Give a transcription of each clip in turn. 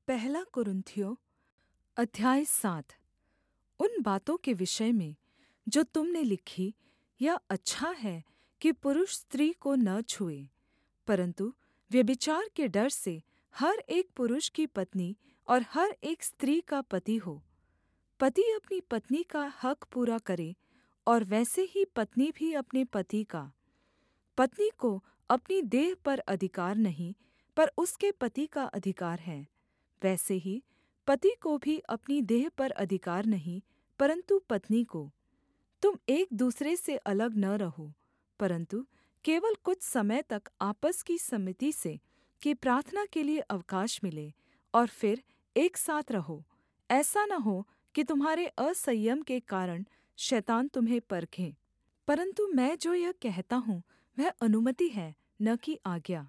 पहला कुरिन्थियों अध्याय 7। उन बातों के विषय में जो तुम ने लिखी, यह अच्छा है कि पुरुष स्त्री को न छुए, परन्तु व्यभिचार के डर से हर एक पुरुष की पत्नी और हर एक स्त्री का पति हो। पति अपनी पत्नी का हक़ पूरा करे और वैसे ही पत्नी भी अपने पति का। पत्नी को अपनी देह पर अधिकार नहीं, पर उसके पति का अधिकार है। वैसे ही पति को भी अपनी देह पर अधिकार नहीं, परन्तु पत्नी को। तुम एक दूसरे से अलग न रहो, परन्तु केवल कुछ समय तक आपस की सम्मति से, कि प्रार्थना के लिए अवकाश मिले, और फिर एक साथ रहो। ऐसा न हो कि तुम्हारे असंयम के कारण शैतान तुम्हें परखे। परन्तु मैं जो यह कहता हूँ वह अनुमति है, न कि आज्ञा।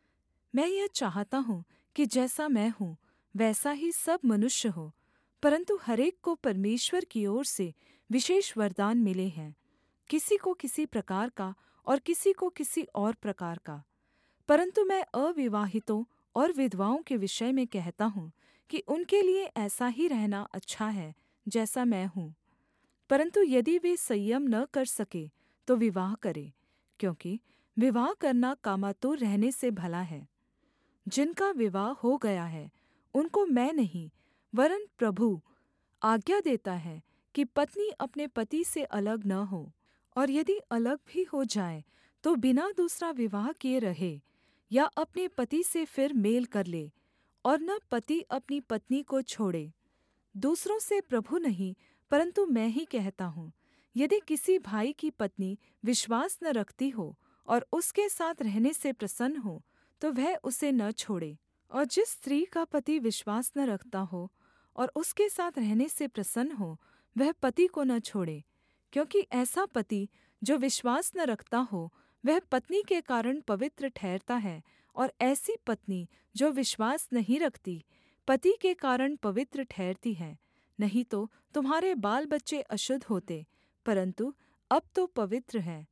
मैं यह चाहता हूँ कि जैसा मैं हूँ वैसा ही सब मनुष्य हो, परन्तु हर एक को परमेश्वर की ओर से विशेष वरदान मिले हैं, किसी को किसी प्रकार का और किसी को किसी और प्रकार का। परन्तु मैं अविवाहितों और विधवाओं के विषय में कहता हूँ कि उनके लिए ऐसा ही रहना अच्छा है जैसा मैं हूँ। परन्तु यदि वे संयम न कर सके तो विवाह करें, क्योंकि विवाह करना कामातुर रहने से भला है। जिनका विवाह हो गया है उनको मैं नहीं, वरन् प्रभु आज्ञा देता है कि पत्नी अपने पति से अलग न हो, और यदि अलग भी हो जाए तो बिना दूसरा विवाह किए रहे, या अपने पति से फिर मेल कर ले, और न पति अपनी पत्नी को छोड़े। दूसरों से प्रभु नहीं, परन्तु मैं ही कहता हूँ। यदि किसी भाई की पत्नी विश्वास न रखती हो और उसके साथ रहने से प्रसन्न हो, तो वह उसे न छोड़े। और जिस स्त्री का पति विश्वास न रखता हो और उसके साथ रहने से प्रसन्न हो, वह पति को न छोड़े। क्योंकि ऐसा पति जो विश्वास न रखता हो, वह पत्नी के कारण पवित्र ठहरता है, और ऐसी पत्नी जो विश्वास नहीं रखती, पति के कारण पवित्र ठहरती है। नहीं तो तुम्हारे बाल-बच्चे अशुद्ध होते, परन्तु अब तो पवित्र हैं।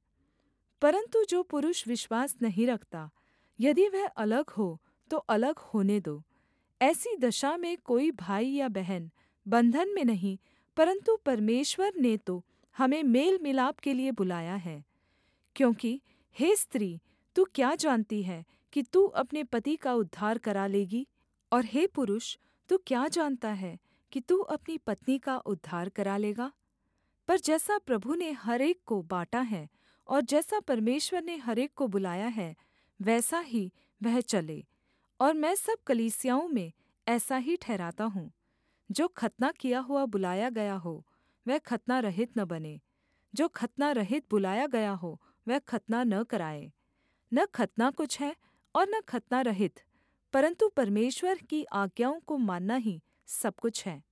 परन्तु जो पुरुष विश्वास नहीं रखता, यदि वह अलग हो तो अलग होने दो। ऐसी दशा में कोई भाई या बहन बन्धन में नहीं, परन्तु परमेश्वर ने तो हमें मेल मिलाप के लिए बुलाया है। क्योंकि हे स्त्री, तू क्या जानती है कि तू अपने पति का उद्धार करा लेगी? और हे पुरुष, तू क्या जानता है कि तू अपनी पत्नी का उद्धार करा लेगा? पर जैसा प्रभु ने हर एक को बाँटा है, और जैसा परमेश्वर ने हर एक को बुलाया है, वैसा ही वह चले। और मैं सब कलीसियाओं में ऐसा ही ठहराता हूँ। जो खतना किया हुआ बुलाया गया हो, वह खतना रहित न बने। जो खतना रहित बुलाया गया हो, वह खतना न कराए। न खतना कुछ है और न खतना रहित, परन्तु परमेश्वर की आज्ञाओं को मानना ही सब कुछ है।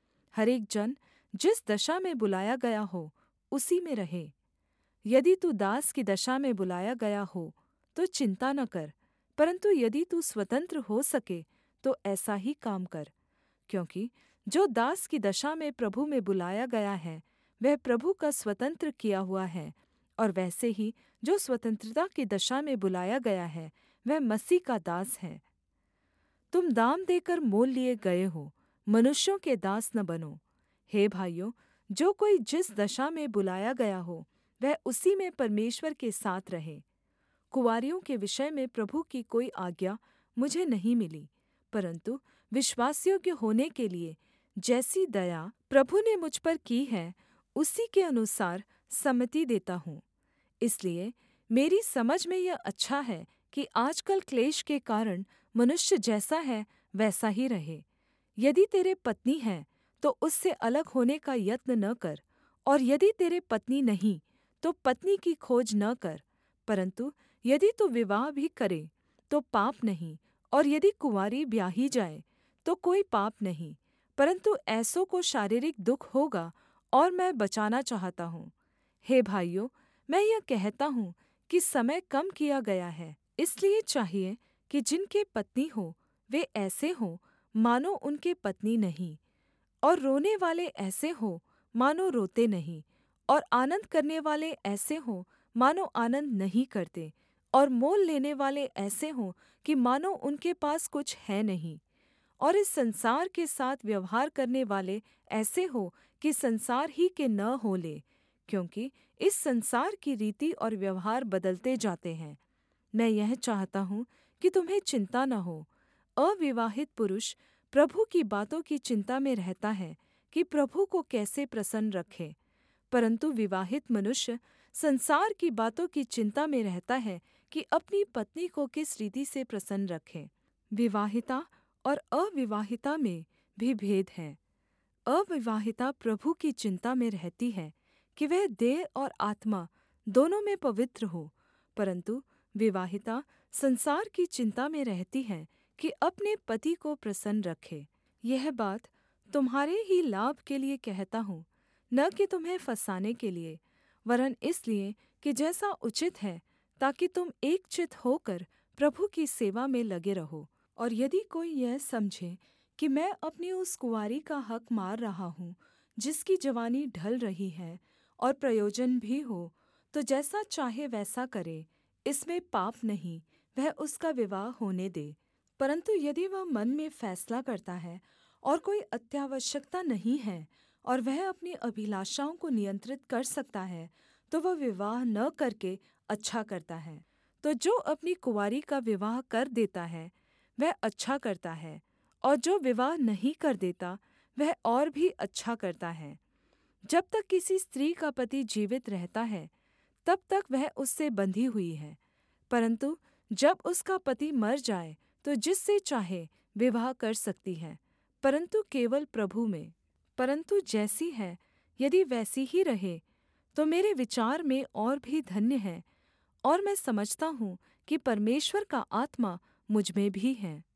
हर एक जन जिस दशा में बुलाया गया हो, उसी में रहे। यदि तू दास की दशा में बुलाया गया हो तो चिन्ता न कर, परन्तु यदि तू स्वतंत्र हो सके तो ऐसा ही काम कर। क्योंकि जो दास की दशा में प्रभु में बुलाया गया है, वह प्रभु का स्वतंत्र किया हुआ है, और वैसे ही जो स्वतंत्रता की दशा में बुलाया गया है, वह मसीह का दास है। तुम दाम देकर मोल लिए गए हो, मनुष्यों के दास न बनो। हे भाइयों, जो कोई जिस दशा में बुलाया गया हो, वह उसी में परमेश्वर के साथ रहे। कुँवारियों के विषय में प्रभु की कोई आज्ञा मुझे नहीं मिली, परन्तु विश्वासयोग्य होने के लिए जैसी दया प्रभु ने मुझ पर की है, उसी के अनुसार सम्मति देता हूँ। इसलिए मेरी समझ में यह अच्छा है कि आजकल क्लेश के कारण मनुष्य जैसा है वैसा ही रहे। यदि तेरे पत्नी है तो उससे अलग होने का यत्न न कर, और यदि तेरे पत्नी नहीं तो पत्नी की खोज न कर। परन्तु यदि तू विवाह भी करे तो पाप नहीं, और यदि कुँवारी ब्याही जाए तो कोई पाप नहीं, परन्तु ऐसों को शारीरिक दुःख होगा, और मैं बचाना चाहता हूँ। हे भाइयों, मैं यह कहता हूँ कि समय कम किया गया है, इसलिए चाहिए कि जिनके पत्नी हो वे ऐसे हों मानो उनके पत्नी नहीं, और रोने वाले ऐसे हों मानो रोते नहीं, और आनन्द करने वाले ऐसे हों मानो आनन्द नहीं करते, और मोल लेने वाले ऐसे हों कि मानो उनके पास कुछ है नहीं, और इस संसार के साथ व्यवहार करने वाले ऐसे हो कि संसार ही के न हो ले, क्योंकि इस संसार की रीति और व्यवहार बदलते जाते हैं। मैं यह चाहता हूँ कि तुम्हें चिन्ता न हो। अविवाहित पुरुष प्रभु की बातों की चिन्ता में रहता है कि प्रभु को कैसे प्रसन्न रखे, परन्तु विवाहित मनुष्य संसार की बातों की चिन्ता में रहता है कि अपनी पत्नी को किस रीति से प्रसन्न रखे। विवाहिता और अविवाहिता में भी भेद है। अविवाहिता प्रभु की चिन्ता में रहती है कि वह देह और आत्मा दोनों में पवित्र हो, परन्तु विवाहिता संसार की चिन्ता में रहती है कि अपने पति को प्रसन्न रखे। यह बात तुम्हारे ही लाभ के लिए कहता हूँ, न कि तुम्हें फँसाने के लिए, वरन् इसलिए कि जैसा उचित है, ताकि तुम एकचित्त होकर प्रभु की सेवा में लगे रहो। और यदि कोई यह समझे कि मैं अपनी उस कुँवारी का हक़ मार रहा हूँ, जिसकी जवानी ढल रही है और प्रयोजन भी हो, तो जैसा चाहे वैसा करे, इसमें पाप नहीं, वह उसका विवाह होने दे। परन्तु यदि वह मन में फैसला करता है और कोई अत्यावश्यकता नहीं है और वह अपनी अभिलाषाओं को नियंत्रित कर सकता है, तो वह विवाह न करके अच्छा करता है। तो जो अपनी कुँवारी का विवाह कर देता है, वह अच्छा करता है, और जो विवाह नहीं कर देता, वह और भी अच्छा करता है। जब तक किसी स्त्री का पति जीवित रहता है, तब तक वह उससे बंधी हुई है, परन्तु जब उसका पति मर जाए तो जिससे चाहे विवाह कर सकती है, परन्तु केवल प्रभु में। परन्तु जैसी है यदि वैसी ही रहे, तो मेरे विचार में और भी धन्य है, और मैं समझता हूँ कि परमेश्वर का आत्मा मुझ में भी है।